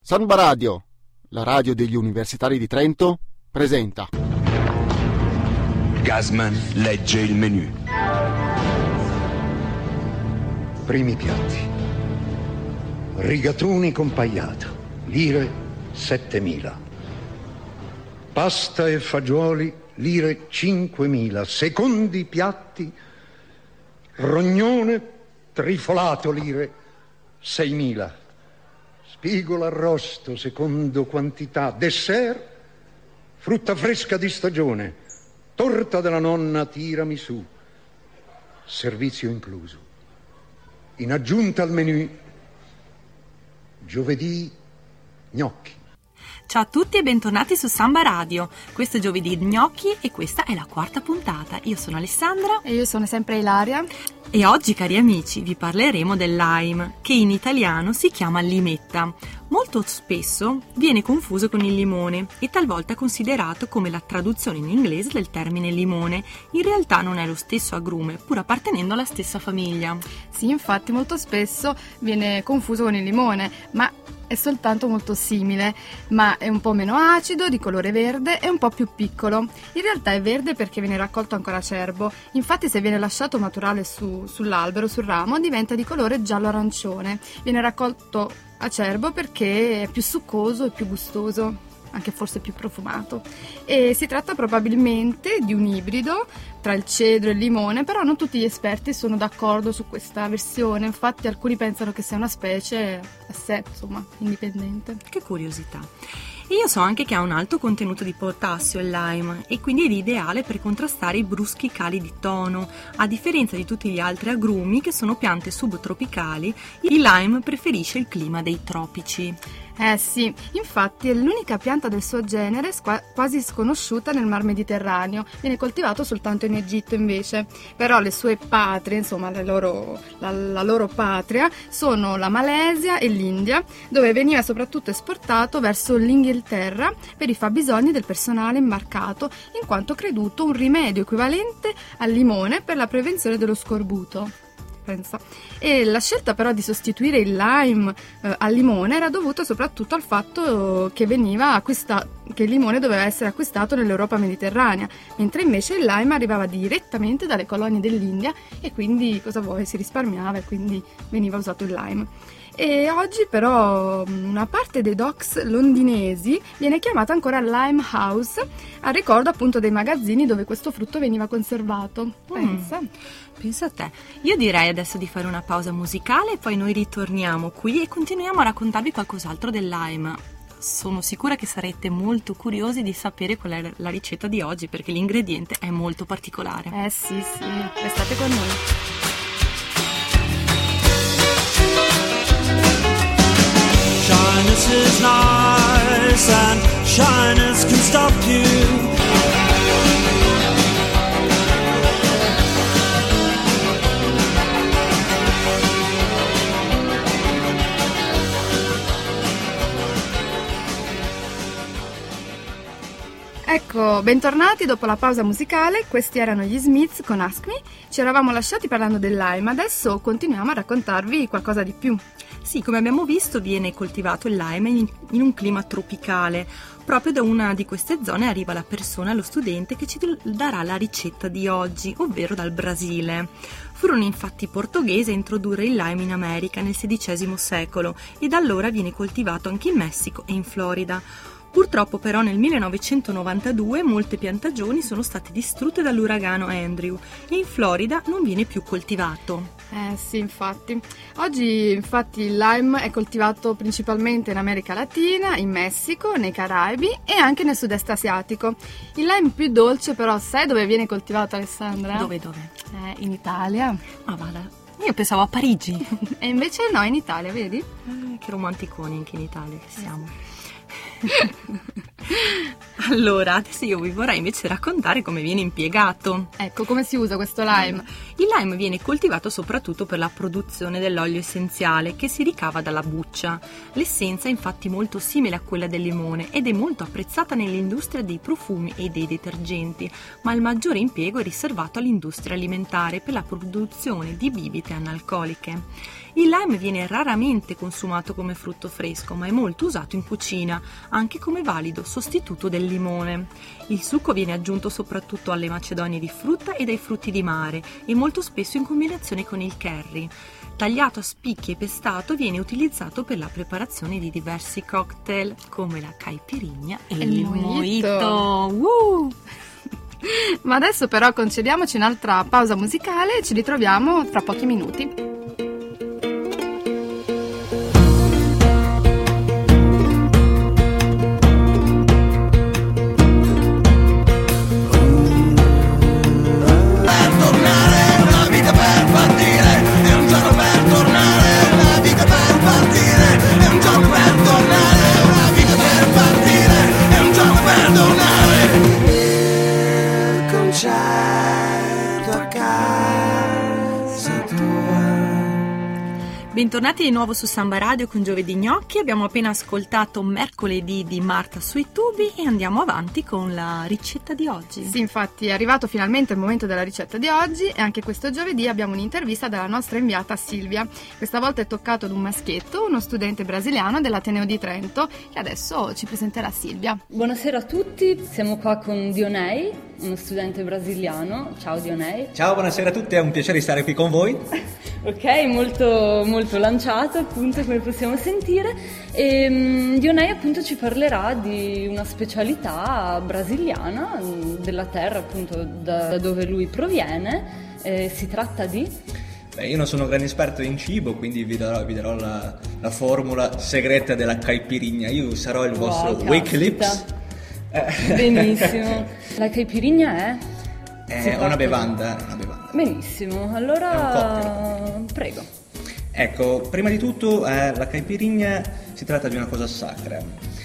Samba Radio, la radio degli universitari di Trento, presenta. Gasman legge il menù. Primi piatti. Rigatoni con pagliato, lire 7.000. Pasta e fagioli, lire 5.000. Secondi piatti, rognone trifolato, lire 6.000. Spigolo arrosto, secondo quantità. Dessert, frutta fresca di stagione. Torta della nonna tiramisù. Servizio incluso. In aggiunta al menù, giovedì, gnocchi. Ciao a tutti e bentornati su Samba Radio. Questo è Giovedì Gnocchi e questa è la quarta puntata. Io sono Alessandra. E io sono sempre Ilaria. E oggi, cari amici, vi parleremo del lime, che in italiano si chiama limetta. Molto spesso viene confuso con il limone e talvolta considerato come la traduzione in inglese del termine limone. In realtà non è lo stesso agrume, pur appartenendo alla stessa famiglia. Sì, infatti molto spesso viene confuso con il limone, ma è soltanto molto simile, ma è un po' meno acido, di colore verde e un po' più piccolo. In realtà è verde perché viene raccolto ancora acerbo, infatti se viene lasciato maturare sull'albero, sul ramo, diventa di colore giallo-arancione. Viene raccolto acerbo perché è più succoso e più gustoso, anche forse più profumato. E si tratta probabilmente di un ibrido tra il cedro e il limone, però non tutti gli esperti sono d'accordo su questa versione. Infatti alcuni pensano che sia una specie a sé, insomma, indipendente. Che curiosità. E io so anche che ha un alto contenuto di potassio il lime e quindi è ideale per contrastare i bruschi cali di tono. A differenza di tutti gli altri agrumi che sono piante subtropicali, il lime preferisce il clima dei tropici. Sì, infatti è l'unica pianta del suo genere quasi sconosciuta nel Mar Mediterraneo, viene coltivato soltanto in Egitto invece, però le sue patrie, insomma la loro patria, sono la Malesia e l'India, dove veniva soprattutto esportato verso l'Inghilterra per i fabbisogni del personale imbarcato, in quanto creduto un rimedio equivalente al limone per la prevenzione dello scorbuto. E la scelta però di sostituire il lime al limone era dovuta soprattutto al fatto che che il limone doveva essere acquistato nell'Europa mediterranea, mentre invece il lime arrivava direttamente dalle colonie dell'India e quindi si risparmiava e quindi veniva usato il lime. E oggi però una parte dei docks londinesi viene chiamata ancora Lime House, a ricordo appunto dei magazzini dove questo frutto veniva conservato. Pensa a te. Io direi adesso di fare una pausa musicale e poi noi ritorniamo qui e continuiamo a raccontarvi qualcos'altro del lime. Sono sicura che sarete molto curiosi di sapere qual è la ricetta di oggi, perché l'ingrediente è molto particolare. Sì, restate con noi. Shyness is nice and shyness can stop you. Ecco, bentornati dopo la pausa musicale. Questi erano gli Smiths con Ask Me. Ci eravamo lasciati parlando del lime, adesso continuiamo a raccontarvi qualcosa di più. Sì, come abbiamo visto viene coltivato il lime in un clima tropicale. Proprio da una di queste zone arriva la persona, lo studente, che ci darà la ricetta di oggi, ovvero dal Brasile. Furono infatti i portoghesi a introdurre il lime in America nel XVI secolo e da allora viene coltivato anche in Messico e in Florida. Purtroppo però nel 1992 molte piantagioni sono state distrutte dall'uragano Andrew e in Florida non viene più coltivato. Sì, infatti. Oggi infatti il lime è coltivato principalmente in America Latina, in Messico, nei Caraibi e anche nel sud-est asiatico. Il lime più dolce però sai dove viene coltivato, Alessandra? Dove? In Italia. Ah, vada. Io pensavo a Parigi. E invece no, in Italia, vedi? Che romanticoni anche in Italia che siamo. Allora, adesso io vi vorrei invece raccontare come viene impiegato. Ecco, come si usa questo lime? Il lime viene coltivato soprattutto per la produzione dell'olio essenziale che si ricava dalla buccia. L'essenza è infatti molto simile a quella del limone ed è molto apprezzata nell'industria dei profumi e dei detergenti, ma il maggiore impiego è riservato all'industria alimentare per la produzione di bibite analcoliche. Il lime viene raramente consumato come frutto fresco, ma è molto usato in cucina, anche come valido sostituto del limone. Il succo viene aggiunto soprattutto alle macedonie di frutta e ai frutti di mare e molto spesso in combinazione con il curry. Tagliato a spicchi e pestato, viene utilizzato per la preparazione di diversi cocktail come la caipirinha e il mojito. Ma adesso però concediamoci un'altra pausa musicale e ci ritroviamo fra pochi minuti. Bentornati di nuovo su Samba Radio con Giovedì Gnocchi. Abbiamo appena ascoltato Mercoledì di Marta sui tubi e andiamo avanti con la ricetta di oggi. Sì, infatti è arrivato finalmente il momento della ricetta di oggi e anche questo giovedì abbiamo un'intervista dalla nostra inviata Silvia. Questa volta è toccato ad un maschietto, uno studente brasiliano dell'Ateneo di Trento, che adesso ci presenterà Silvia. Buonasera a tutti, siamo qua con Dionei, uno studente brasiliano. Ciao Dionei. Ciao, buonasera a tutti, è un piacere stare qui con voi. Ok, molto lanciato appunto, come possiamo sentire, e Dionei appunto ci parlerà di una specialità brasiliana della terra appunto da dove lui proviene. Si tratta di... Io non sono un grande esperto in cibo, quindi vi darò la formula segreta della caipirinha. Io sarò il vostro Wake Lips. Benissimo. La caipirinha è una bevanda. Benissimo, allora prego. Ecco, prima di tutto la caipirinha si tratta di una cosa sacra.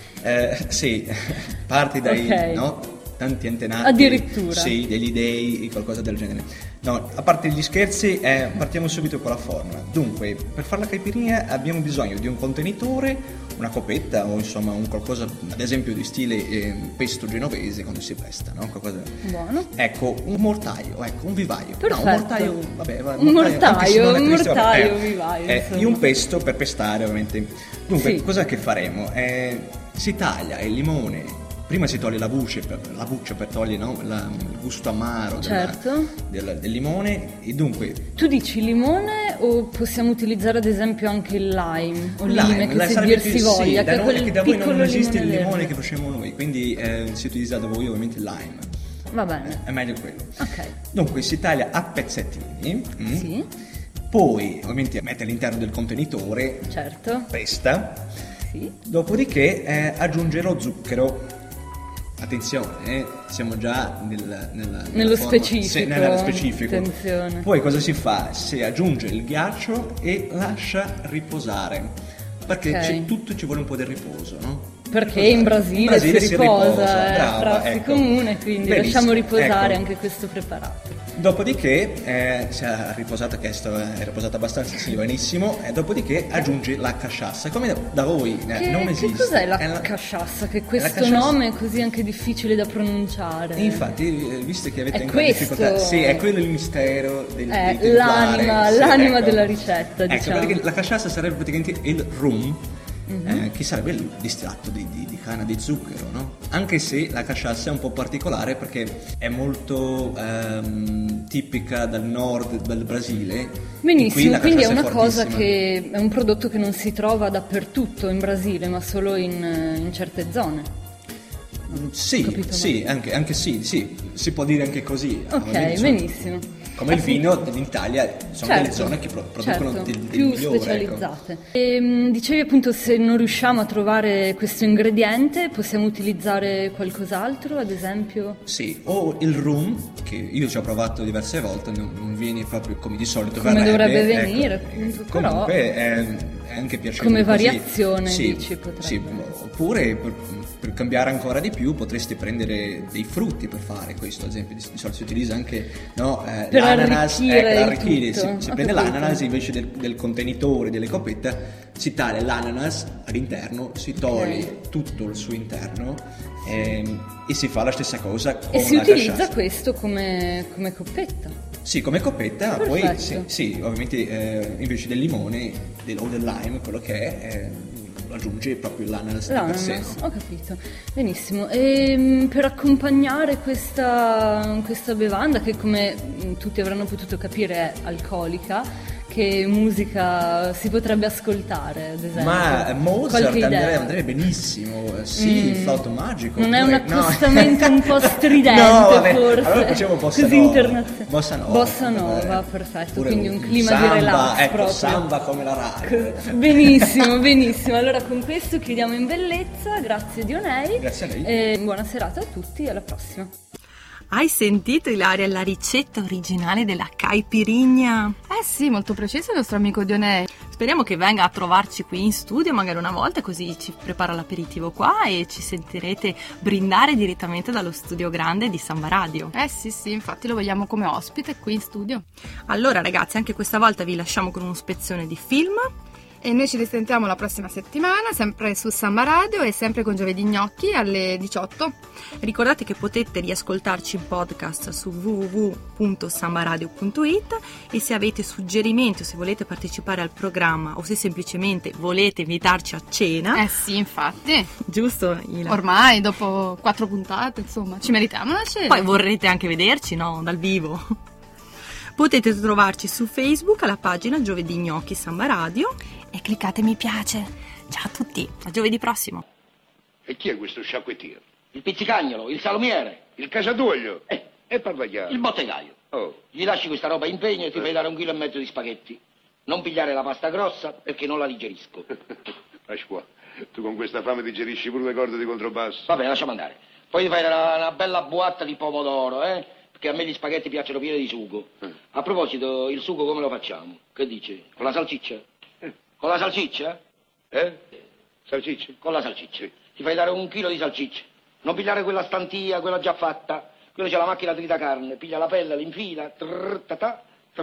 Sì, parti dai tanti antenati. Addirittura. Sì, degli dei, qualcosa del genere. No, a parte gli scherzi, partiamo subito con la formula. Dunque, per fare la caipirinha abbiamo bisogno di un contenitore, una coppetta o insomma un qualcosa, ad esempio di stile pesto genovese quando si pesta, no? Qualcosa... Buono. Ecco, un mortaio, un vivaio. Perfetto. No, un mortaio, vabbè, un mortaio, vivaio. Io un pesto per pestare, ovviamente. Dunque, sì. Cos'è che faremo? Si taglia il limone. Prima si toglie la buccia per togliere il gusto amaro del limone e dunque... Tu dici limone o possiamo utilizzare ad esempio anche il lime o lime che se dir si voglia? Sì, che da voi non esiste il limone che facciamo noi, quindi si utilizza da voi ovviamente il lime. Va bene. È meglio quello. Ok. Dunque si taglia a pezzettini. Sì. Poi ovviamente mette all'interno del contenitore. Certo. Pesta. Sì. Dopodiché aggiunge lo zucchero. Attenzione, siamo già nello specifico. Sì, nello specifico. Attenzione. Poi cosa si fa? Si aggiunge il ghiaccio e lascia riposare. Perché ci vuole un po' di riposo, no? Perché in Brasile si riposa, è frase comune, quindi benissimo. Lasciamo riposare anche questo preparato. Dopodiché si è riposata, che è riposata abbastanza, sì, benissimo, e dopodiché aggiunge la cachaça. Come da voi non esiste. Che cos'è la cachaça? Che questo nome è così anche difficile da pronunciare. Infatti, visto che avete anche difficoltà, sì, è quello il mistero l'anima della ricetta, ecco, diciamo. Perché la cachaça sarebbe praticamente il rum. Che sarebbe il distratto di canna di zucchero, no? Anche se la cachaça è un po' particolare perché è molto tipica dal nord del Brasile. Benissimo, quindi è una cosa che è un prodotto che non si trova dappertutto in Brasile, ma solo in certe zone. Sì, anche sì, si può dire anche così. Ok, benissimo. Come il vino dell'Italia, sono delle zone che producono del più migliore, specializzate. Ecco. E, dicevi appunto, se non riusciamo a trovare questo ingrediente, possiamo utilizzare qualcos'altro, ad esempio? Sì, o il rum, che io ci ho provato diverse volte, non viene proprio come di solito come verrebbe. Dovrebbe venire, ecco. appunto. Comunque anche piacevole Come così. variazione, Sì, dici, potrebbe sì. essere. Oppure per cambiare ancora di più potresti prendere dei frutti per fare questo, ad esempio di solito si utilizza anche Per l'ananas, arricchire il arricchire. tutto. Si Ho prende capito. l'ananas invece del contenitore, delle coppette, si taglia l'ananas all'interno, si toglie tutto il suo interno e si fa la stessa cosa con E si la utilizza cachaça. questo come coppetta. Sì, come coppetta, poi Perfetto. sì, ovviamente invece del limone o del lime, quello che è, aggiunge proprio l'ananas di per sé. L'ananas, ho capito, benissimo. E per accompagnare questa bevanda, che come tutti avranno potuto capire è alcolica, che musica si potrebbe ascoltare, ad esempio? Ma Mozart Qualche idea? andrebbe benissimo, sì, il flauto magico. Non è un oppure- no. accostamento un po' stridente, No, vabbè, forse? allora facciamo bossa Così nova. internazionale. Bossa nova. Bossa nova, perfetto, Oppure quindi un un clima samba, di relax ecco, proprio. samba come la radio. Benissimo, benissimo. Allora con questo chiudiamo in bellezza. Grazie Dionei. Grazie a lei. E buona serata a tutti e alla prossima. Hai sentito, Ilaria, la ricetta originale della caipirinha? Eh sì, molto preciso il nostro amico Dionei. Speriamo che venga a trovarci qui in studio magari una volta, così ci prepara l'aperitivo qua e ci sentirete brindare direttamente dallo studio grande di Samba Radio. Sì, infatti lo vogliamo come ospite qui in studio. Allora ragazzi, anche questa volta vi lasciamo con uno spezzone di film. E noi ci risentiamo la prossima settimana, sempre su Samba Radio e sempre con Giovedì Gnocchi alle 18. Ricordate che potete riascoltarci in podcast su www.sambaradio.it e se avete suggerimenti o se volete partecipare al programma o se semplicemente volete invitarci a cena, Sì, infatti. giusto Ila? Ormai, dopo 4 puntate, insomma, ci meritiamo una cena. Poi vorrete anche vederci, no? Dal vivo. Potete trovarci su Facebook alla pagina Giovedì Gnocchi Samba Radio e cliccate mi piace. Ciao a tutti, a giovedì prossimo. E chi è questo sciacquettiere? Il pizzicagnolo, il salumiere, Il casatuoglio? E parvagliare. il bottegaio. Oh. Gli lasci questa roba in pegno e ti fai dare 1,5 chili di spaghetti. Non pigliare la pasta grossa perché non la digerisco. Pasqua, tu con questa fame digerisci pure le corde di controbasso. Vabbè, lasciamo andare. Poi ti fai una bella boatta di pomodoro, perché a me gli spaghetti piacciono pieni di sugo. A proposito, il sugo come lo facciamo? Che dici? Con la salsiccia? Con la salsiccia? Salsicce? Con la salsiccia. Ti fai dare 1 chilo di salsiccia. Non pigliare quella stantia, quella già fatta. Quella c'è la macchina tritacarne. Piglia la pelle, l'infila, trrr-ta-ta,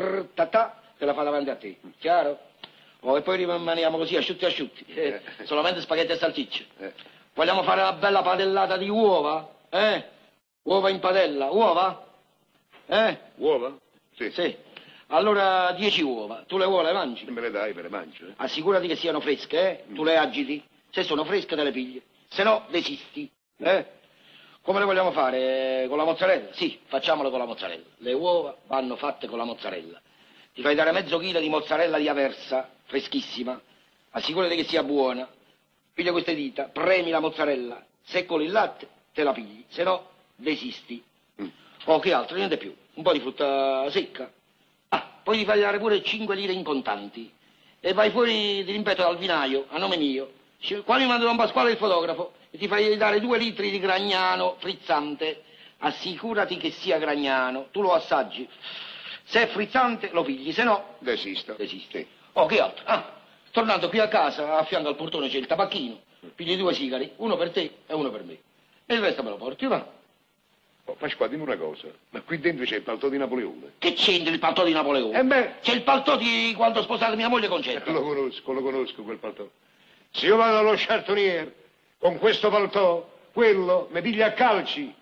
te la fa davanti a te. Chiaro? E poi rimaniamo così, asciutti. Solamente spaghetti e salsicce. Vogliamo fare una bella padellata di uova? Uova in padella. Uova? Uova? Sì. Sì. Allora 10 uova. Tu le uova le mangi? Me le dai, me le mangio. Assicurati che siano fresche, Tu le agiti. Se sono fresche te le pigli. Se no, desisti. Come le vogliamo fare? Con la mozzarella? Sì, facciamolo con la mozzarella. Le uova vanno fatte con la mozzarella. Ti fai dare mezzo chilo di mozzarella di Aversa, freschissima. Assicurati che sia buona. Piglia queste dita, premi la mozzarella. Se con il latte, te la pigli. Se no, desisti. Che altro? Niente più. Un po' di frutta secca. Poi ti fai dare pure 5 lire in contanti. E vai fuori, ti ripeto, dal vinaio, a nome mio. Qua mi manda Don Pasquale il fotografo e ti fai dare 2 litri di Gragnano frizzante. Assicurati che sia Gragnano. Tu lo assaggi. Se è frizzante lo pigli, se no... Desisto. Desisti. Che altro? Tornando qui a casa, a fianco al portone c'è il tabacchino. Pigli 2 sigari, uno per te e uno per me. E il resto me lo porti, va? Pasqua, dimmi una cosa. Ma qui dentro c'è il paltò di Napoleone. Che c'entra il paltò di Napoleone? C'è il paltò di quando ho sposato mia moglie Concetta. Lo conosco quel paltò. Se io vado allo chartoniere con questo paltò, quello mi piglia a calci